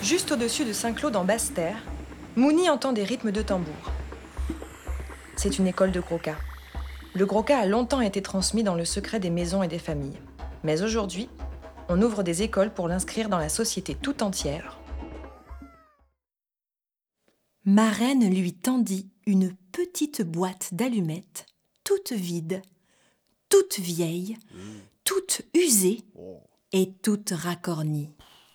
Juste au-dessus de Saint-Claude en Basse-Terre, Mouni entend des rythmes de tambour. C'est une école de Gros-Cas. Le Gros-Cas a longtemps été transmis dans le secret des maisons et des familles. Mais aujourd'hui, on ouvre des écoles pour l'inscrire dans la société tout entière. Marraine lui tendit une petite boîte d'allumettes, toute vide, toute vieille, toute usée et toute racornie.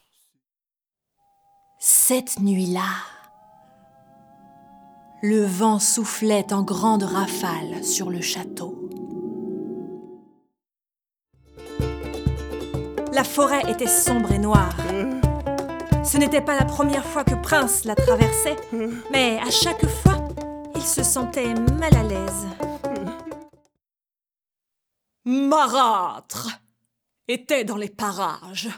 Cette nuit-là, le vent soufflait en grandes rafales sur le château. La forêt était sombre et noire. Ce n'était pas la première fois que Prince la traversait, mais à chaque fois, il se sentait mal à l'aise. Marâtre était dans les parages.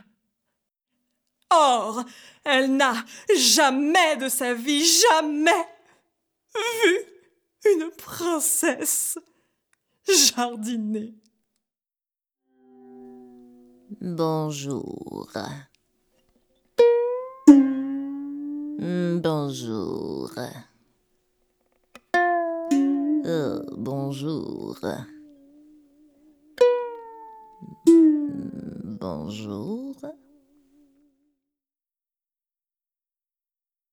Or, elle n'a jamais de sa vie, jamais vu une princesse jardiner. Bonjour. Bonjour. Oh, bonjour. Bonjour.